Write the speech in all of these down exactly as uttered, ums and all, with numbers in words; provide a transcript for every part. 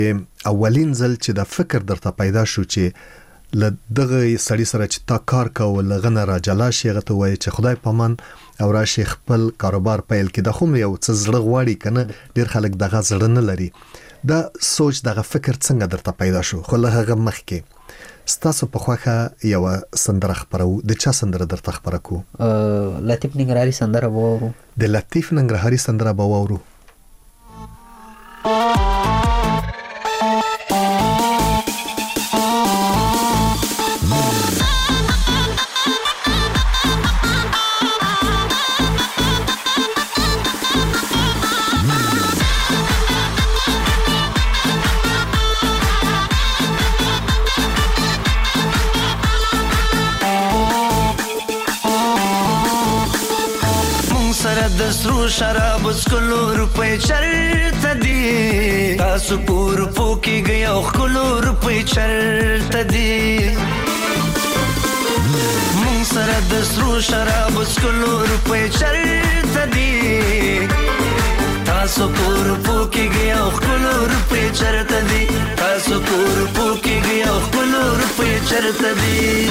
اولین ځل چې د فکر درته پیدا شو چې ل دغه سړی سره چې تا کار کوو لغنه را جلا شي غته وای چې خدای پامان او راشي خپل کاروبار پیل کې د خوم یو څه زړه غواړي کنه ډیر خلک دغه زړه نه لري دا سوچ دغه فکر څنګه درته پیدا شو خو له هغه مخکې ستاسو په خوخه یو سندره خبرو د چا سندره درته خبره کو لطیف ننګرهاري سندره وورو د لطیف ننګرهاري سندره وورو سرو شراب اسکلو روپے چرته دی تاسو پور پوکی گیا خلو روپے چرته دی مون سره د سرو شراب اسکلو روپے چرته دی تاسو پور پوکی گیا خلو روپے چرته دی تاسو پور پوکی گیا خلو روپے چرته دی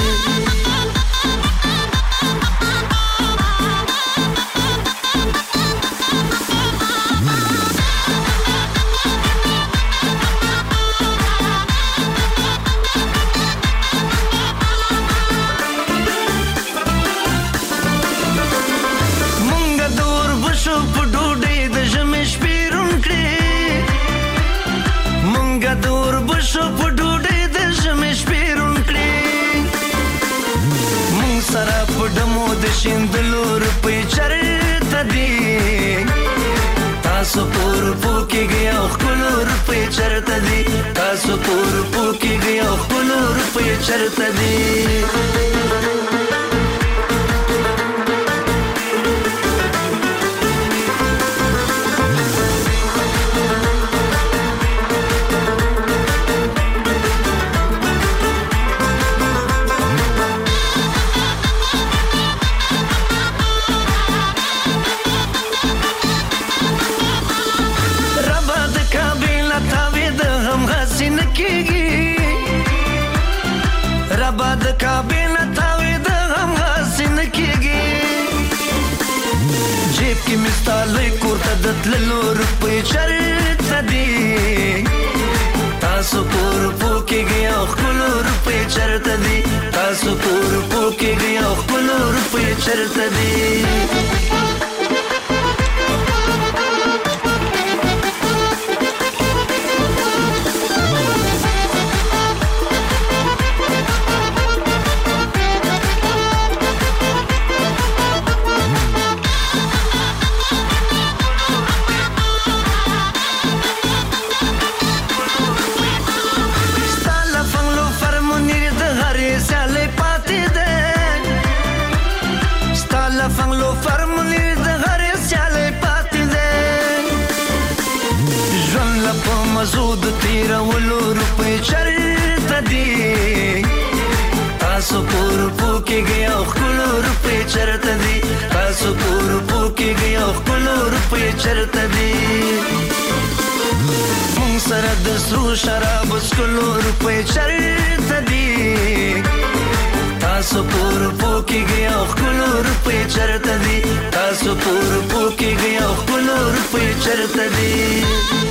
شیندلو روپے چرته دی تاسو پور پوکی گیا خلو روپے چرته دی تاسو پور پوکی گیا خلو روپے چرته دی رباد کابینه تاوی د غم غاسین کېږي جیب کې مستالی کورته د تللو روپۍ چرته دي تاسو پور پوکېږئ او خپلو روپۍ چرته دي تاسو پور پوکېږئ او خپلو روپۍ چرته دي مزود تیرا ولو روپے چرته دی تاسو پور پوکېږئ او خپلو روپے چرته دي تاسو پور پوکېږئ او خپلو روپے چرته دي مونږ سره د سرو شرابو څښلو روپے چرته دي تاسو پور پوکېږئ او خپلو روپے چرته دي تاسو پور پوکېږئ او خپلو روپے چرته دي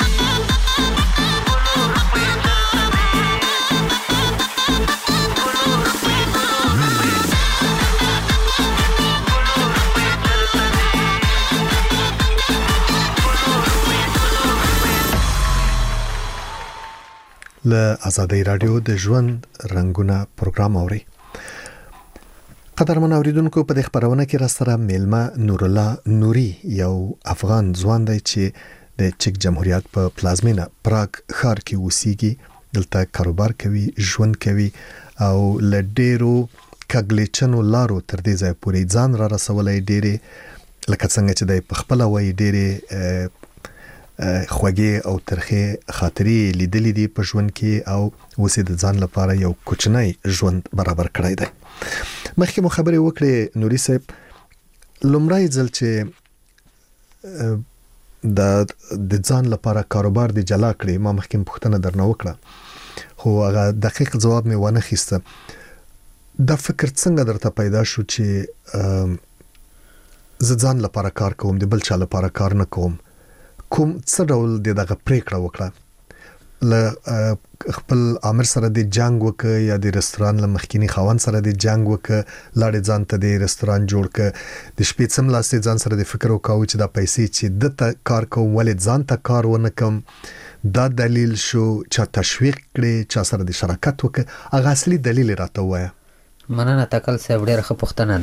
له آزادۍ رادیو د ژوند رنگونه پروګرام اوري قدرمن اوریدونکو په دې خبرونه کې را سره میلمه نور الله نوري یو افغان ځوان دی چې د چک جمهوریت په پلازمینه پراګ ښار کې اوسېږي دلته کاروبار کوي ژوند کوي او له ډېرو کګلیچنو لارو تر دې ځای پورې ځان را رسولای ډېرې لکه څنګه چې د پخپله وایي ډېرې خوږې او ترخې خاطرې لیدلې دي په ژوند کې او اوسې د ځان لپاره یو کوچنی ژوند برابر کړی دی مخکې مو خبرې وکړې نوري صاحب لومړی ځل چې د د ځان لپاره کاروبار دی جلا کړی، ما مخکې پوښتنه درنه وکړه خو هغه دقیق جواب مې ونه خسته. دا فکر څنګه درته پیدا شو چې زه ځان لپاره کار کوم، د بل چا لپاره کار نه کوم؟ کوم څه ډول د دغه پریکړه وکړه؟ ل خپل امر سره د جنگ وک یا د رستوران لمخکینی خاون سره د جنگ وک، لاړې ځان ته د رستوران جوړ ک، د شپې څم لاسه ځان سره د فکر وکاو چې دا پیسې چې د ته کار کوم ولې ځان ته کار ونه کوم؟ دا دلیل شو چې تشویق کړي، چا سره د شراکت وک؟ اغه اصلي دلیل راته وایه. مننه تکل صاحب، ډېر ښه پوښتنه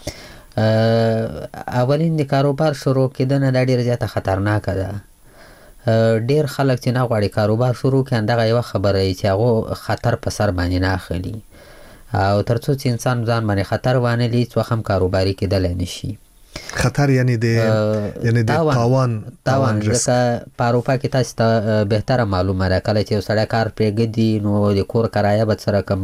ده. اولین د کاروبار شروع کېدنه دا ډېر زیاته خطرناکه ده. ډیر خلک چې نه غواړي کاروبار شروع کړي، دغه یو خبره چې هغه خطر په سر باندې نه اخلي، او ترڅو چې انسان ځان باندې خطر وانه لي څو هم کاروباري کېدل نشي. خطر یعنی د یعنی د تاوان تاوان ځکه په اروپا کې تاسو ته بهتره معلومه ده کله چې یو سړی کار پرېږدي نو د کور کرایه به سره کم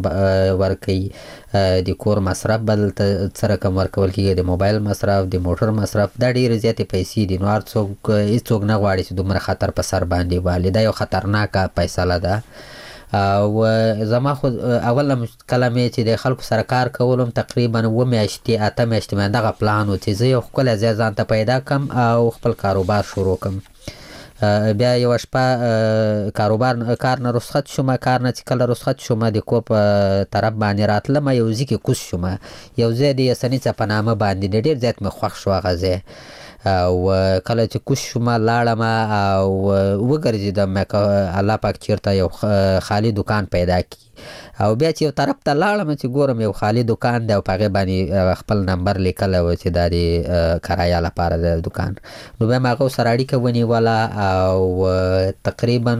ورکوي، د کور مصرف به سره کم ورکول کېږي، د موبایل مصرف، د موټر مصرف، دا ډېرې زیاتې پیسې دي. نو هر څوک هېڅوک نه غواړي چې دومره خطر په سر باندې والي. دا یو خطرناکه فیصله ده. او زما خو اول کله مې چې د خلکو سره کار کولم تقریبا اوه میاشتې اته میاشتې مې دغه پلان و چې زه یو ښکلی ځای ځان ته پیدا کړم او خپل کاروبار شروع کړم. بیا یوه شپه کاروبار کار نه رخصت شوم، کار نه چې کله رخصت شوم د کور په طرف باندې راتلم، یو ځای کې کوز شوم، یو ځای د یسنیڅه په نامه باندې ډېر زیات مې خوښ شو هغه ځای. او کله چې کوز شوم لاړم او وګرځېدم الله پاک چېرته یو خالي دکان پیدا کړي، او بیا چې یو طرف ته لاړم چې ګورم یو خالي دکان دی او په هغې باندې خپل نمبر لیکلی و چې دا د کرایه لپاره د دکان. نو بیا مې هغه سره اړیکه ونیوله او تقریبا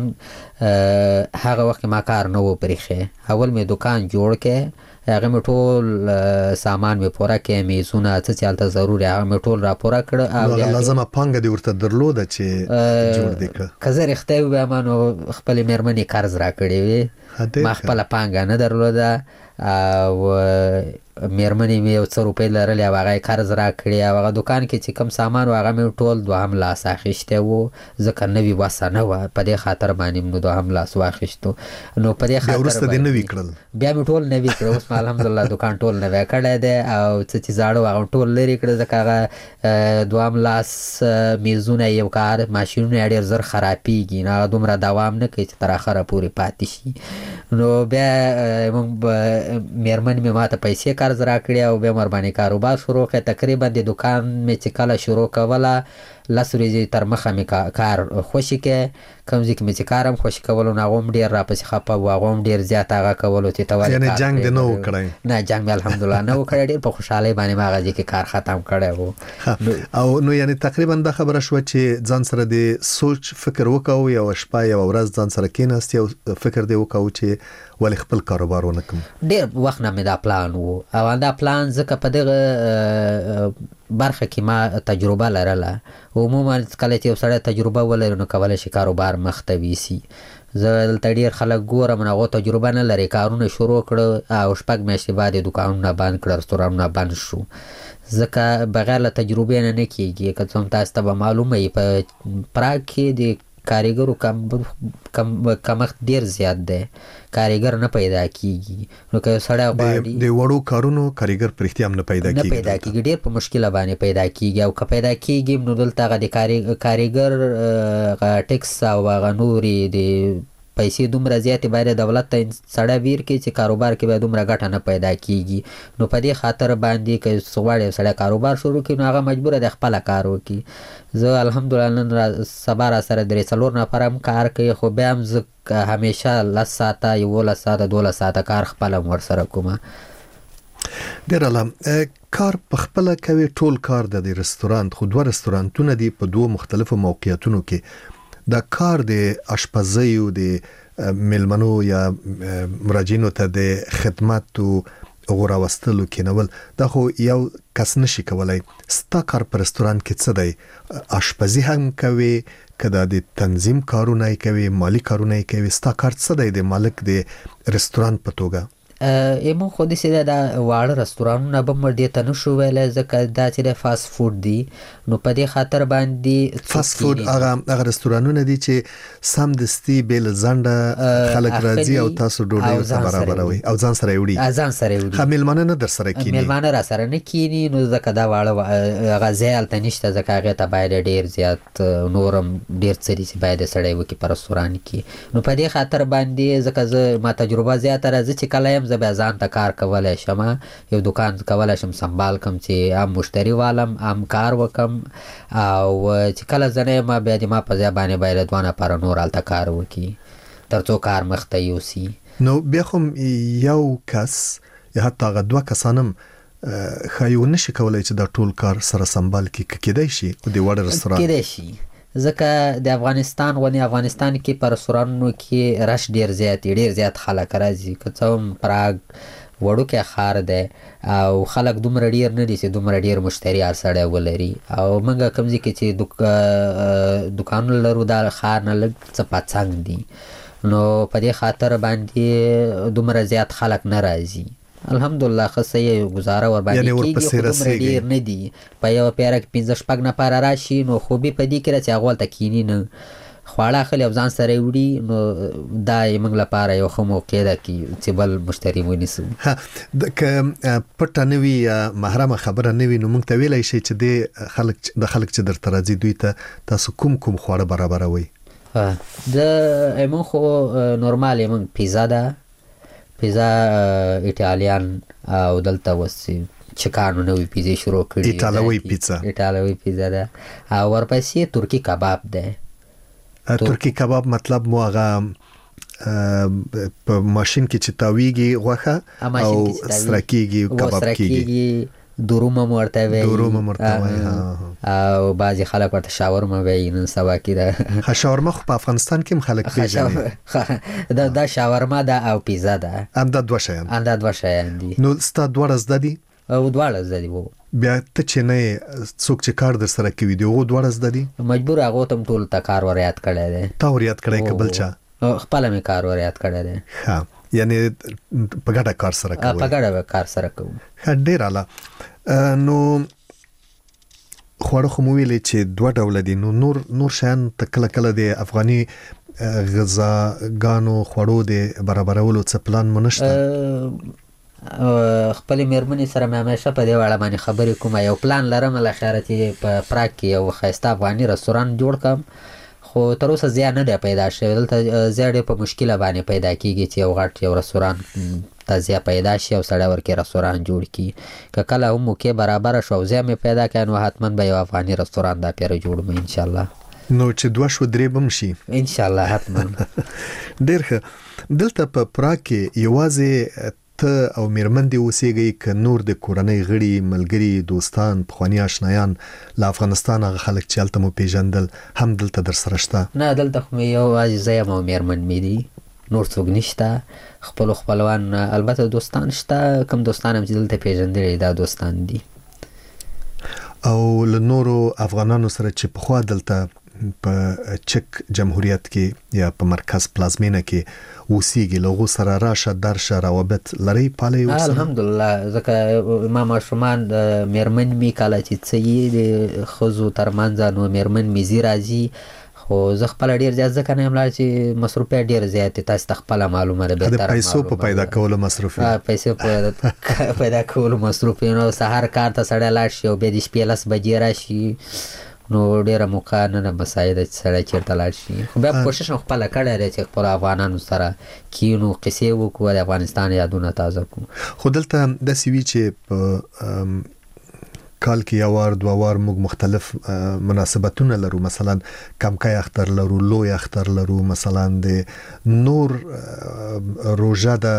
هغه وخت ما کار نه و پرېښی. اول مې دکان جوړ کړی، هغه مې ټول سامان مې پوره کړی، میزونه څه چې هلته ضروري هغه مې ټول را پوره کړه. او لازمه پانګه دې ورته درلوده چې جوړ دې کړه؟ که زه رښتیا ووایم نو خپلې مېرمنې قرض را کړی وي، ما خپله پانګه نه درلوده، او مېرمنې مې یو څه روپۍ لرلې او هغه یې قرض را کړي، او هغه دوکان کې چې کوم سامان و هغه مې ټول دوهم لاس اخیستی و، ځکه نوي وسه نه وه، په دې خاطر باندې مې دوهم لاس واخیستو. نو په دې خاطر بیا وروسته دې نوي کړل؟ بیا مې ټول نوي کړل. اوس مې الحمدلله دوکان ټول نوی کړی دی، او څه چې زاړه و هغه ټول لرې کړل، ځکه هغه دوهم لاس میزونه یو کار ماشینونه یې ډېر زر خرابېږي، نو هغه دومره دوام نه کوي چې تر اخره پورې پاتې شي. نو بیا موږ مېرمن مې ما ته پیسې قرض را کړي او بیا مې ورباندې کاروبار شروع کړی. تقریبا د دوکان مې چې کله شروع کوله لس ورځې تر مخه مې کار خوشي کړی، کوم ځای کې مې چې کار هم خوشي کولو نو هغه هم ډېر راپسې خفه و، هغه هم ډېر زیات هغه کولو چې ته ولې یعنې جنګ دې نه و کړی؟ نه جنګ مې الحمدلله نه و کړی، ډېر په خوشحالۍ باندې مې هغه ځای کې کار ختم کړی و. او نو یعنې تقریبا دا خبره شوه چې ځان سره د سوچ فکر وکاو، یوه شپه یوه ورځ ځان سره کېناستې او فکر دې وکاو چې ولې خپل کاروبار ونه کړم؟ ډېر وخت نه مې دا پلان و، او دا پلان ځکه په دغه برخه کې ما تجربه لرله. عموما کله چې یو سړی تجربه ولري نو کولی شي کاروبار مخ ته ویسي. زه دلته ډېر خلک ګورم هغو تجربه نه لري، کارونه شروع کړه او شپږ میاشتې بعد یې دوکانونه بند کړه، رستورانونه بند شو، ځکه بغیر له تجربې نه نه کېږي. که څه هم تاسو ته به معلومه وي په پراګ کې د کاریګرو کم کمښت ډېر زیات دی، کاریګر نه پیدا کیږي. نو که سړی غواړي د وړو کارونو کاریګر په رښتیا هم نه پیدا کیږي، نه پیدا کیږي، ډېر په مشکله باندې پیدا کیږي، او که پیدا کیږي نو دلته هغه د کاریګر ټیکس او هغه نورې د پیسې دومره زیاتې باید دولت ته سړی ویر کړي چې کاروبار کې به دومره ګټه نه پیدا کیږي. نو په دې خاطر باندې که غواړي سړی کاروبار شروع کړي نو هغه مجبوره دی خپله کار وکړي. زه الحمدلله نن سبا را سره درې څلور نفر هم کار کوي، خو بیا هم زه همیشه لس ساعته یولس ساعته دولس ساعته کار خپله هم ورسره کومه. ډېر اعلی. کار په خپله کوي، ټول کار د رستورانت، خو دوه رستورانتونه دي په دوه مختلفو موقعیتونو کې. دا کار د اشپزۍ او د میلمنو یا مراجعینو ته د خدمت او غوراوستلو کېنول، دا خو یو کس نشي کولای. ستا کار په رستوران کې څه دی؟ اشپزي هم کوي که دا د تنظیم کارونه یې کوي، مالی کارونه یې کوي؟ ستا کار څه دی د مالک د رستوران په توګه؟ ایمون خو داسې دا واړه رستورانونه به مو دې ته نشو ویلی ځکه دا چې د فاست فوډ دي نو په دې خاطر باندې فاست فوډ هغه هغه رستورانونه دي چې سمدستي بې له ځنډه خلک راځي او تاسو ډوډۍ ورته برابروي او ځان سره یې وړي ځان سره یې وړي ښه میلمانه نه در سره کیني میلمانه را سره نه کیني نو ځکه دا واړه هغه ځای هلته نشته ځکه هغې ته باید ډېر زیات نور هم ډېر څه دي چې باید سړی وکړي په رستوران کې نو په دې خاطر باندې ځکه زه ما تجربه زیاته راځي چې کله یم زه بیا ځان ته کار کولی شم یو دکان کولی شم سنبال کم چې هم مشتری والم هم کار وکم او چې کله زه نه یم بیا د ما په ځای باندې باید دوه نفره نور هلته کار وکړي تر څو کار مخته یوسي نو بیا خو یو کس یا حتی هغه دوه کسان هم ښایي ونشي کولی چې دا ټول کار سره سنبال کړي که کیدای شي د وړ رستوران کیدای شي ځکه د افغانستان غونې افغانستان کې په رستورانونو کې رش ډېر زیات ډېر زیات خلک راځي که څه هم پراګ وړوکی ښار دی او خلک دومره ډېر نه دي چې دومره ډېر مشتری هر سړی ولري او موږ کوم ځای کې چې دوک دوکانونه لرو دا ښار نه لږ څه په څنګ دي نو په دې خاطر باندې دومره زیات خلک نه راځي الحمدلله ښه صحیح ګزاره ورباندې کېږي خو دومره ډېر نه دي په یوه پیره کې پنځه شپږ نفره راشي نو خوبي په دې کې ده چې هغه هلته کیني نه خواړه اخلي او ځان سره یې وړي نو دا یې موږ لپاره یو ښه موقع ده چې بل مشتري ونیسو که پټه نه وي یا محرمه خبره نه وي نو موږ ته ویلی شي چې د خلک د خلک چې درته راځي دوی ته تاسو کوم کوم خواړه برابروئ د ایمون خو نورمال ایمون پیزا ده پیزا ایټالیان او دلته اوس چکانو نوې پیزې شروع کړي ایټالوي پیزا ایټالوي پیزا ده او ورپسې ترکي کباب ده ترکي کباب مطلب مو هغه په ماشین کې چې تاویږي غوښه او سره کېږي کباب کېږي دورومه ورته وایي دورومه ورته وایي او بعضې خلک ورته شاورما وایي نن سبا کې ده شاورما خو په افغانستان کې هم خلک پېژني دا شاورما ده او پیزا ده همدا دوه شیان همدا دوه شیان دي نو ستا دواړه زده دي او دواړه زده دي بیا ته چې نه څوک چې کار در سره کوي دي هغو دواړه زده دي مجبور هغو ته هم ټولو ته کار ور یاد کړی دی تا ور یاد کړی که بل چا خپله مې کار ور یاد کړی دی ښه یعنې په ګډه کار سره کوئ په ګډه کار سره کوو ښه ډېر اعلی نو خواړه خو مو ویلې چې دوه ډوله دي نو نور نور شیان ته کله کله د افغاني غذاګانو خوړو د برابرولو څه پلان مو نشته خپلې مېرمنې سره مې همیشه په دې اړه باندې خبرې کوم یو پلان لرم الاخره چې په پراګ کې یو ښایسته افغاني رستوران جوړ کړم خو تر اوسه ځای نه دی پیدا شوی دلته ځای ډېر په مشکله باندې پیدا کېږي چې یو غټ یو رستوران ته ځای پیدا شي او سړی ورکې رستوران جوړ کړي که کله هم موقع برابره شو او ځای مې پیدا کړی نو حتما به یو افغاني رستوران دا پیره جوړم انشاءالله نو چې دوه شو درې به هم شي انشاءالله حتما ډېر ښه دلته په پراګ کې یوازې ته او میرمن دې اوسېږئ که نور د کورنۍ غړي ملګري دوستان پخواني آشنایان له افغانستان هغه خلک چې هلته مو پیژندل هم دلته در سره شته نه دلته خو مې یوازې زه یم او میرمن مې دي نور څوک نشته خپلو خپلوان البته دوستان شته کوم دوستان هم چې دلته پیژندلي دا دوستان دي او له نورو افغانانو سره چې پخوا دلته په چک جمهوریت کې یا په مرکز پلازمینه کې اوسېږي له هغو سره راشه درشه روابط لرئ پالئ ورسره الحمدلله ځکه ما ماشومان میرمن مې کله چې څه یې د ښځو ترمنځ نو میرمن مې ځي راځي خو زه خپله ډېر زیات ځکه نه یم لاړ چې مصروفیت ډېر زیات دی تاسو ته خپله معلومه ده د پیسو په پیدا کولو مصروف پیسو په پیدا کولو مصروف نو سهار کار ته سړی لاړ شي او بیا د شپې لس بجې راشي نو ډېره موقع نه نه مساعده چې سړی چېرته لاړ شي خو بیا پوښښ مې خپله کړی دی چې خپلو افغانانو سره کینو قصې وکړو د افغانستان یادونه تازه کړو خو دلته داسې وي چې په کال کې یو وار دوه وار موږ مختلف مناسبتونه لرو مثلا کمکای اختر لرو لوی اختر لرو مثلا د نور روژه ده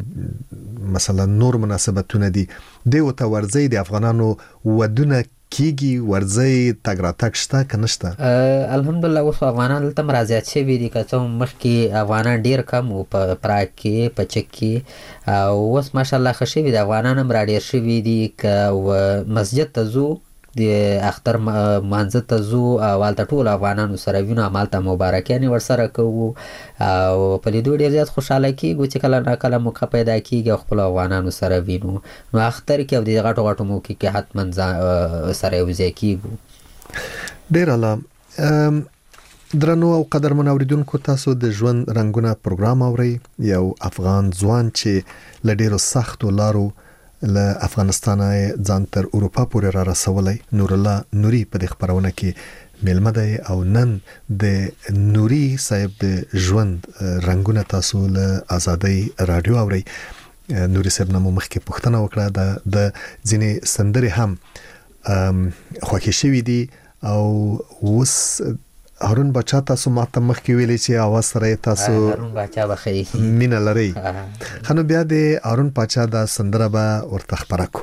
مثلا نور مناسبتونه دي دی ورته ورځئ د افغانانو ودونه کیږي ورځئ تګ راتګ شته که نشته الحمدلله اوس افغانان دلته هم رازیات شوي دي که څه هم مخکې افغانان ډېر کم وو په پراګ کې په چک کې او اوس ماشاءالله ښه شوي دي افغانان هم راډېر شوي دي که مسجد ته ځو د اختر مانځه ته ځو او هلته ټول افغانانو سره وینو، همالته مبارکیانې ورسره کوو او په لیدو ډېر زیات خوشحاله کېږو چې کله ناکله موقع پیدا کېږي او خپلو افغانانو سره وینو. نو اختر کې او د غټو غټو موقع کې حتما سره یو ځای کېږو. ډېر اعلی. درنو او قدرمن اوریدونکو، تاسو د ژوند رنگونه پروګرام اورئ. یو افغان ځوان چې له ډېرو سختو لارو له افغانستانه ځان تر اروپا پورې را رسولی، نور الله نوري په دې خبرونه کې میلمه دی او نن د نوري صاحب د ژوند رنگونه تاسو له آزادۍ رادیو اورئ. نوري صاحب نه مو مخکې پوښتنه وکړه د د ځینې سندرې هم خوښې شوي دي او اوس هارون بچا تاسو ماته مخکې ویلې چې اواز سره تاسو هارون بچا بخی مینه لري. خنو بیا د هارون بچا دا سندره به ورته خبره کو.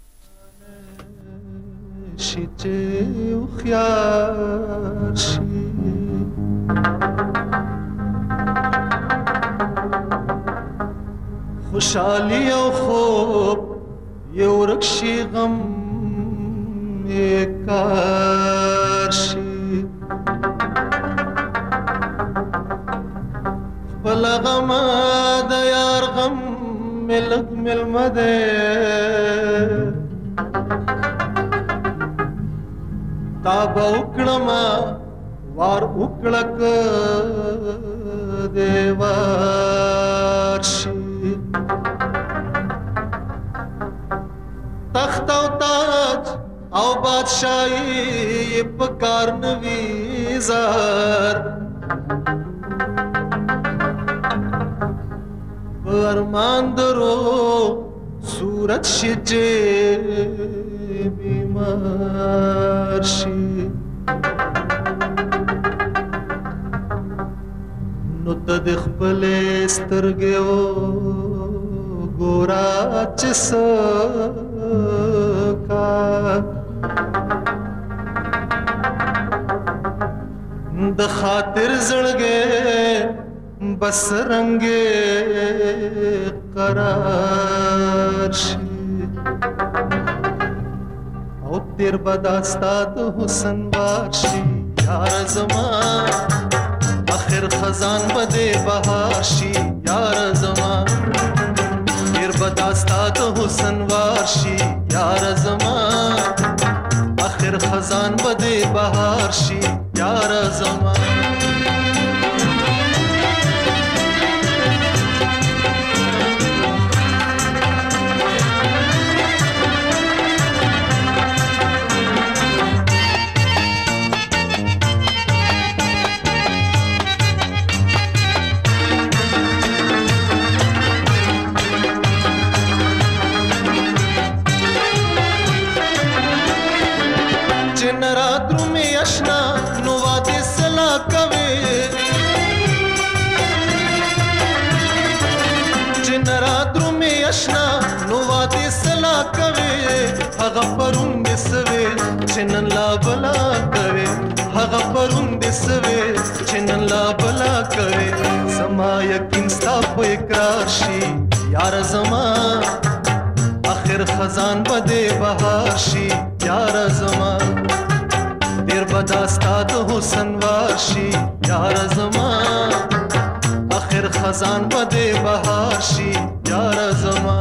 شي چې خيار شي خوشالي او خوب یو رکشي غم کار شي بل غم د یار غم ملک ملمده تاب وکړما وار وکړک دیوار شي تخت او تاج او بادشاہی په کار نوی زار ارمان درو صورت شجه بیمار شي نو تد خپل سترګو ګورا چسکا د خاطر زړګې بس رنگے قرار شي او تیر بداستاد حسن وار شي یار زمان آخر خزان بده بهار شي یار زمان تیر بداستاد حسن وار شي یار زمان آخر خزان بده بهار شي یار زمان هغه پرون دې سوي چې نن لا بلا کوي هغه پرون دې سوي چې نن لا بلا کوي زما یقین ستا په اقرار شي یار زما آخر خزان بده بهار شي یار زما ډیر بداستا د حسن وار شي یار زما آخر خزان بده بهار شي یار زما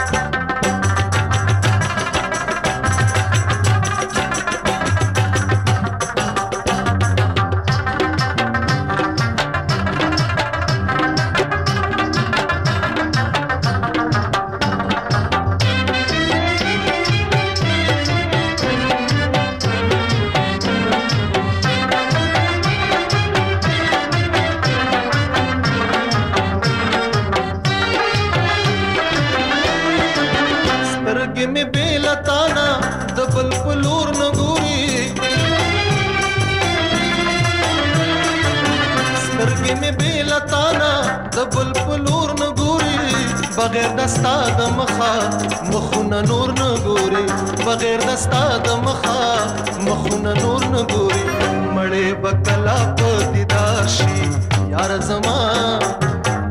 بغیر دستا د مخا مخونه نور نه ګوري بغیر دستا د مخا مخونه نور نه ګوري مړې بکلا په دیدار شي یار زما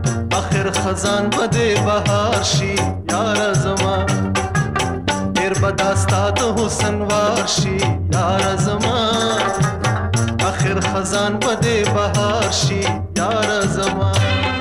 آخر خزان بده بهار شي یار زما ډیر داستا د حسن وارشي یار زمان اخر خزان بده بهار شي یار زمان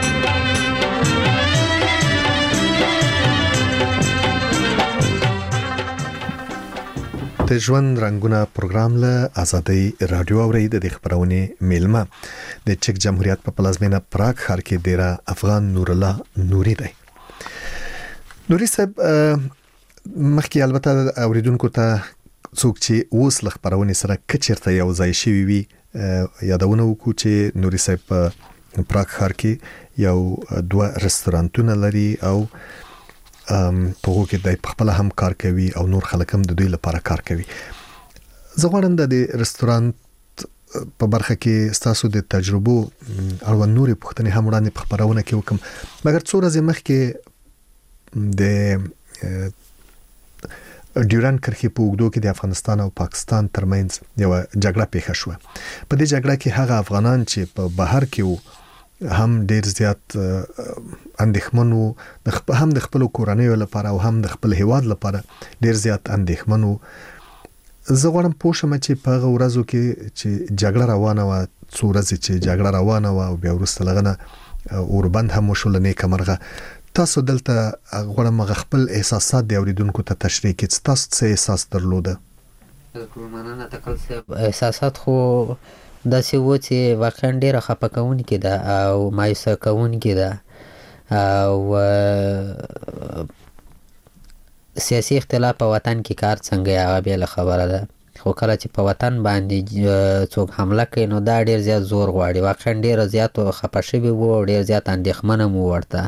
د ژوند رنگونه پروګرام له آزادۍ رادیو اورید د خبرونه میلمه د چک جمهوریت په پلازمینه پراګ ښار کې ډیره افغان نور الله نوري دی. نوري صاحب مخکې البته اوریدونکو ته څوک چې اوس له خبرونه سره کچرته یو ځای شوی وي یادونه وکړو چې نوري صاحب په پراګ ښار کې یو دوه رستورانتونه لري او په هغه کې د خپل هم کار کوي او نور خلک هم د دوی لپاره کار کوي. زه غواړم د رستورانت په برخه کې تاسو د تجربو او نورې پوښتنې هم وړاندې په خبرونه کې وکم، مګر څو ورځې مخکې د ډیورند کرښې په اوږدو کې د افغانستان او پاکستان ترمنځ یو جګړه پیښه شوه. په دې جګړه کې هغه افغانان چې په بهر کې وو هم ډیر زیات اندېښمن وو، هم د خپل کورنۍ لپاره او هم د خپل هیواد لپاره ډیر زیات اندېښمن وو. زه غواړم پوه شم چې په هغه ورځو کې چې جګړه روانه وه، څو ورځې چې جګړه روانه وه او بیا وروسته لغنه اوربند هم وشول نیکه مرغه، تاسو دلته غواړم خپل احساسات د اوریدونکو ته تشریح کړئ. تاسو څه احساس درلوده؟ مننه تکل صاحب. احساسات خو داسې و چې واقعا ډېره خفه کوونکې ده او مایوسه کوونکې ده او سیاسي اختلاف په وطن کې کار څنګه هغه بېله خبره ده، خو کله چې په وطن باندې څوک حمله کوي نو دا ډېر زیات زور غواړي. واقعا ډېره زیات خفه شوي وو او ډېر زیات اندېښمنه مو ورته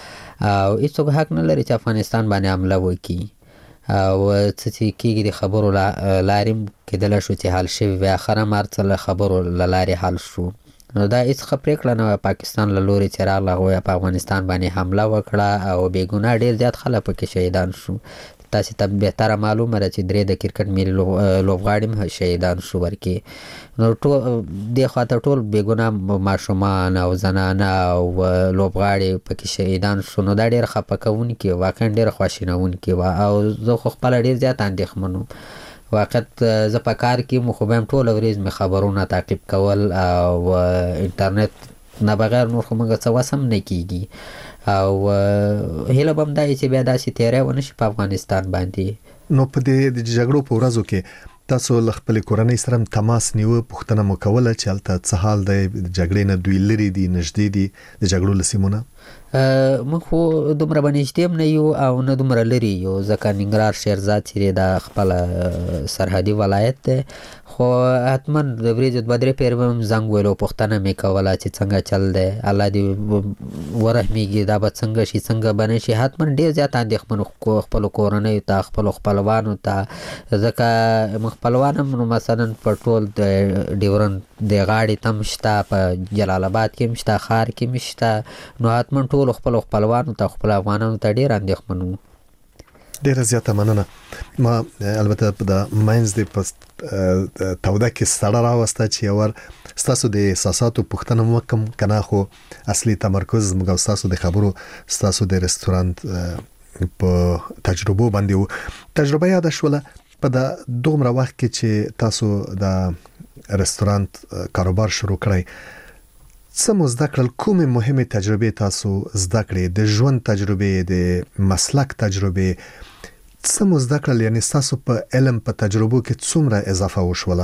او هیڅوک حق نه لري چې افغانستان باندې حمله وکړي او څه چې کېږي د خبرو لارې کېدلی شو چې حل شوي وي، اخره هم هر څه له خبرو له لارې حل شو. نو دا هیڅ ښه پرېکړه نه وه پاکستان له لورې چې راغله هغوی په افغانستان باندې حمله وکړه او بې ګناه ډېر زیات خلک پکې شهیدان شو. تاسې ته بهتره معلومه ده چې درې د کرکټ ملي لوبغاړي هم شهیدان شو ورکې. نو ټول دې خواته ټول بې ګناه ماشومان او زنانه او لوبغاړي پکې شهیدان شو. نو دا ډېر خفه کوونکې واقعا ډېر خواشینونکې وه او زه خو خپله ډېر زیات اندېښمن وم. واقعا زه په کار کې مو خو به هم ټوله ورځ مې خبرونه تعقیب کول او انټرنیټ نه بغیر نور خو موږ څه وس هم نه کېږي او هیله به هم دا چې بیا داسې تیری ونه شي په افغانستان باندې. نو په دې د جګړو په ورځو کې تاسو له خپلې کورنۍ سره تماس نیوه، پوښتنه مو کوله چې هلته څه حال دی، د جګړې نه دوی لرې دي نږدې دي د جګړو له سیمو نه؟ موږ خو دومره به نږدې هم نه یو او نه دومره لرې یو، ځکه ننګرهار شیرزاد چې دا خپله سرحدي ولایت دی، خو حتما د ورځې دوه درې پېرې به هم زنګ ویلو، پوښتنه مې کوله چې څنګه چل دی، الله دې ورحمېږي، دا به څنګه شي څنګه به نه شي. حتما ډېر زیات اندېښمن خپلو کورنیو ته خپلو خپلوانو ته، ځکه موږ خپلوان هم نو مثلا په ټول د ډیورند د غاړې ته هم شته، په جلال آباد کې هم شته، ښار کې هم شته، نو حتما ټولو خپلو خپلوانو ته خپلو افغانانو ته ډېر اندېښمن وو. ډیره زیاته مننه. ما البته د ماینز د پست توده کې سره راوسته چې اور ستاسو د احساساتو پوښتنه وکم کنه، خو اصلي تمرکز موږ ستاسو د خبرو ستاسو د رستورانت په تجربه باندې وو. تجربه یاد شوله په د دومره وخت کې چې تاسو د رستورانت کاروبار شروع کړی، څه مو زده کړل؟ کومې مهمې تجربې تاسو زده کړې؟ د ژوند تجربې، د مسلک تجربې، څه مو زده کړل؟ یعنی تاسو په علم په تجربو کې څومره اضافه وشوله؟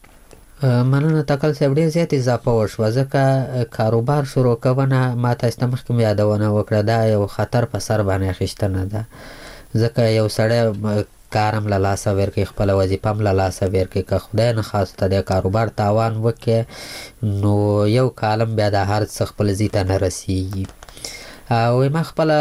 مننه تکل صاحب، ډېر زیات اضافه وشوه، ځکه کاروبار شروع کوونه ما تاسو ته مخکې یادونه وکړه دا یو خطر په سر باندې اخیستنه ده، ځکه یو سړی کار هم له لاسه ورکړي، خپله وظیفه هم له لاسه ورکړي، که خدای نخواسته د کاروبار تاوان وکړي نو یو کالم بیا د هر څه خپل ځای ته نه رسیږي. او ما خپله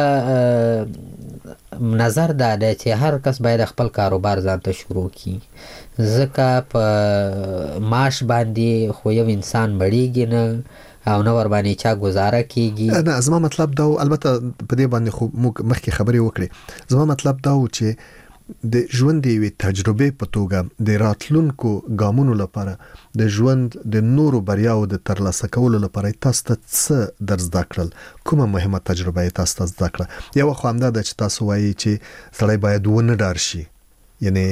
نظر دا دی چې هر کس باید خپل کاروبار ځان ته شروع کړي، ځکه په معاش باندې خو یو انسان مړیږي نه او نه ور باندې چا گزاره کیږي. نه زما مطلب دا، البته په دې باندې خو موږ مخکې خبرې وکړې، زما مطلب دا و چې د ژوند دی تجربه په توګه د راتلونکو ګامونو لپاره د ژوند د نورو بریاو د ترلاسه کولو لپاره تاسو ته څه درس داکړل؟ کومه مهمه تجربه تاسو ته زده کړه؟ یو خو همدا د چې تاسو وایي چې سړی باید ونه ډار شي، یعنی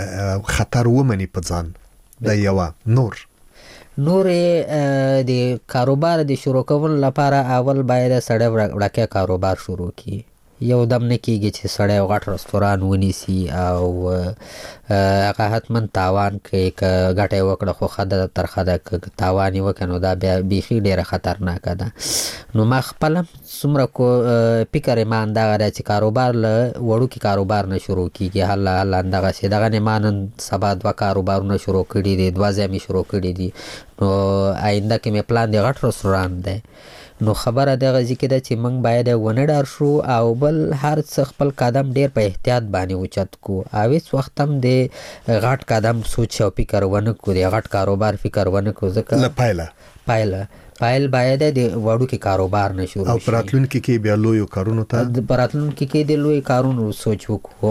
خطر ومني په ځان د یو نور نور د کاروبار د شروع کولو لپاره اول باید سړی وړاکې کاروبار شروع کړي. یو دم نه کېږي چې سړی غټ رستوران ونیسي او هغه حتما تاوان کوي. که ګټه یې وکړه خو ښه ده ترخه ده، که تاوان یې وکړه نو دا بیا بیخي ډېره خطرناکه ده. نو ما خپله څومره کو فکر یې ما همدغه دی چې کاروبار له وړوکي کاروبار نه شروع کېږي. هله هله همدغسې دغه نه ما نن سبا دوه کاروبارونه شروع کړي دي، دوه ځایه مې شروع کړي دي. نو آینده کې مې پلان دی غټ رستوران دی. نو خبره دغه ځکه ده چې موږ باید ونه ډار شو او بل هر څه خپل قدم ډیر په احتیاط باندې اوچت کو او هیڅ وخت هم د غټ قدم سوچ او فکر ونه کو، د غټ کاروبار فکر ونه کو. ځکه له پایله پایله پایل باید د وړوکي کاروبار نه شروع شي او پراتلونکي کې بیا لوی کارونو ته پراتلونکي کې د لوی کارونو سوچ وکړو.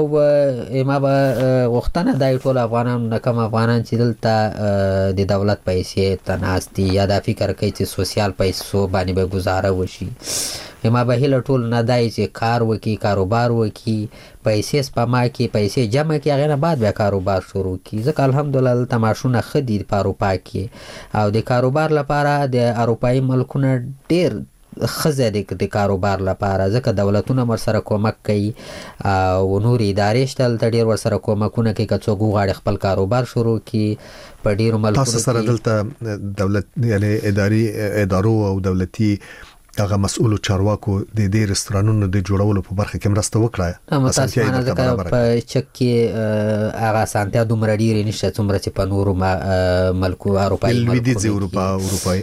او ما به وختونه دای ټول افغانان نه کم افغانان چې دلته د دولت پیسې تناستي یا د فکر کوي چې سوشل پیسو باندې به گزاره وشي. ما به هیله ټول نه دای چې کار وکي، کاروبار وکي، پیسې سپما کې پیسې جمع کې، هغه نه بعد بیا کاروبار شروع کی. ځکه الحمدلله تماشونه خدي په اروپا کې او د کاروبار لپاره د اروپایي ملکونو ډیر خزه د کاروبار لپاره، ځکه دولتونه ورسره کومک کوي او نور ادارې شته ته ډیر ورسره کومکونه کوي که څوک وغواړي خپل کاروبار شروع کی. په ډیرو ملکونو تاسو سره دلته دولت یعنی اداري ادارو او دولتي هغه مسؤل چارواکو د دې رستورانونو د جوړولو په برخه کې مرسته وکړه. متاسفانه ځکه په چک کې هغه سانتیا دومره ډیرې نشته څومره چې په نورو ملکو اروپایي لویدیځ اروپا اروپایي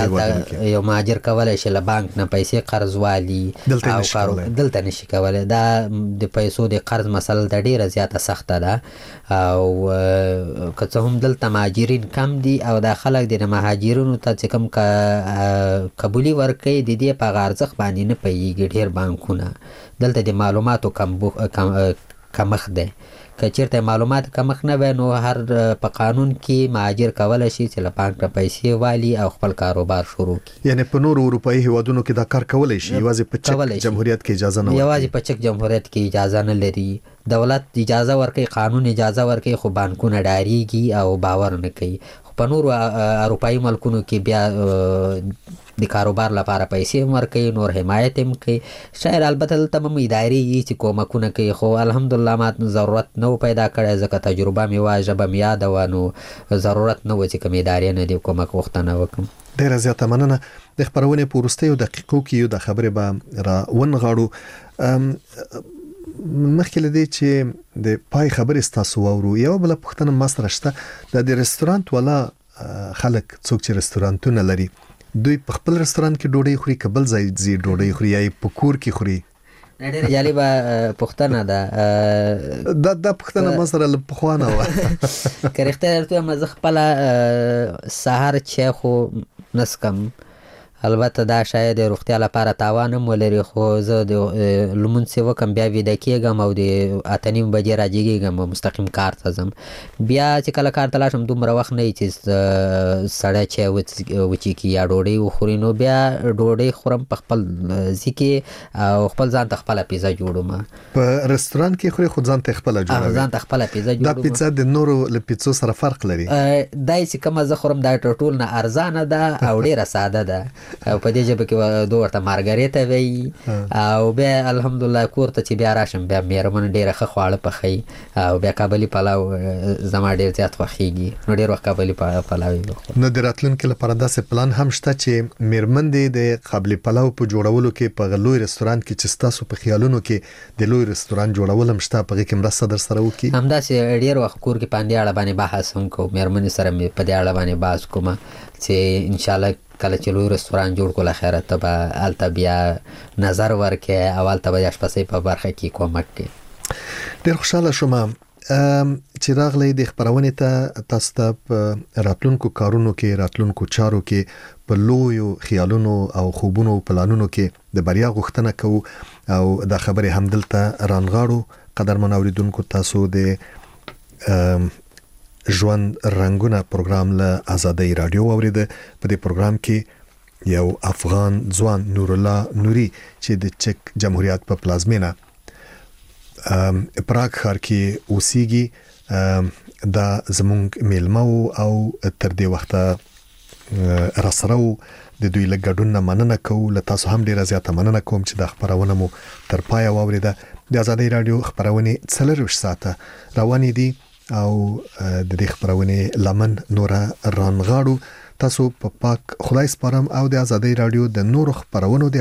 یو مهاجر کولی شي له بانک نه پیسې قرض والي او دلته نشي کولی. دا د پیسو د قرض مسله د ډیره زیاته سخته ده او که څه هم دلته مهاجرین کم دي او دا خلک د مهاجرینو ته چې کوم قبولي ورکوي د دې په ارزښت باندې نه پوهېږي. ډېر بانکونه دلته د معلوماتو کمښت دی. که چېرته معلومات کمښت نه وی نو هر په قانون کې مهاجر کولی شي چې له بانک نه پیسې والي او خپل کاروبار شروع کړي. یعنی په نورو اروپایي هیوادونو کې دا کار کولی شي، یوازې په چک جمهوریت کې اجازه نه ورکوي. یوازې په چک جمهوریت کې اجازه نه لري. دولت اجازه ورکوي، قانون اجازه ورکوي، خو بانکونه ډاریږي او باور نه کوي. خو په نورو اروپایي ملکونو کې بیا د کاروبار لپاره پیسې ورکوي، نور حمایت هم کوي. شاید البته دلته هم ادارې چې کومکونه کوي، خو الحمدلله ما ضرورت نه و پیدا کړی ځکه تجربه مې وه، ژبه مې یاده وه، نو ضرورت نه و چې کوم ادارې نه د کومک غوښتنه وکړم. ډېره زیاته مننه. د خپرونې په وروستیو دقیقو کې یو د خبرې به را ونغاړو. مخکې له دې چې د پای خبرې ستاسو واورو، یوه بله پوښتنه ما سره شته. د رستورانت والا خلک څوک چې رستورانتونه لري دوی په خپل رستورانت کې ډوډۍ خوري که بل ځای ځي ډوډۍ خوري یا په کور کې خوري؟ ډېره جالبه پوښتنه ده. دا دا پوښتنه ما سره له پخوا نه وه. که رښتیا درته ووایم زه خپله سهار چای خو نه څښم. البته دا شاید د روغتیا لپاره تاوان هم ولري، خو زه د لمونځ چې وکړم بیا ویده کېږم او د اته نیم بجې راجګېږم او مستقیم کار ته ځم. بیا چې کله کار ته لاړ شم دومره وخت نه وي چې سړی چای وڅښي یا ډوډۍ وخوري، نو بیا ډوډۍ خورم په خپل ځای کې او خپل ځان ته خپله پیزا جوړوم. په رستورانت کې خوري خو ځان ته خپله جوړوي؟ ځان ته خپله پیزا جوړوم. دا پیزا د نورو له پیزو سره فرق لري؟ دا چې کومه زه خورم دا ټول نه ارزانه ده او ډېره ساده ده. او په دې ژبه کې دوه ورته مارګریتا وایي. او بیا الحمدلله کور ته چې بیا راشم بیا مېرمن ډېره ښه خواړه پخوي او بیا کابلي پلاو زما ډېر زیات خوښېږي، نو ډېر وخت کابلي پلاو یې وخورم. نو د راتلونکي لپاره داسې پلان هم شته چې مېرمن دې د قابلي پلاو په جوړولو کې په لوی رستورانت کې چې ستاسو په خیالونو کې د لوی رستورانت جوړول هم شته، په هغې کې مرسته در سره وکړي؟ همداسې ډېر وخت کور کې په همدې اړه باندې بحث هم کوو، مېرمنې سره مې په دې اړه باندې بحث کوم چې انشاءالله کله چې لوی رستوران جوړ کړو خیره ته به هلته بیا نظر ورکړې او هلته به د اشپزۍ په برخه کې کومک کوي. ډېر خوشحاله شوم چې راغلی د خپرونې ته. تاسو ته په راتلونکو کارونو کې، راتلونکو چارو کې، په لویو خیالونو او خوبونو او پلانونو کې د بریا غوښتنه کوو او دا خبرې هم دلته رانغاړو. قدرمن اوریدونکو، تاسو د ژوند رنگونه پروګرام له آزادۍ رادیو اوریده. په دې پروګرام کې یو افغان ځوان نور الله نوري چې د چک جمهوریت په پلازمینه پراګ ښار کې اوسېږي دا زمونږ میلمه او تر دې وخته راسره د دوی له ګډون نه مننه کوو. له تاسو هم ډیره زیاته مننه کوم چې د خبرونه مو تر پایه واوریده. د آزادۍ رادیو خبرونه څلرویشت ساعته روانې دي او د دې خبرونه لمن نوره رانغاړو. تاسو په پاک خدای سپارم او د آزادۍ رادیو د نورو خبرونو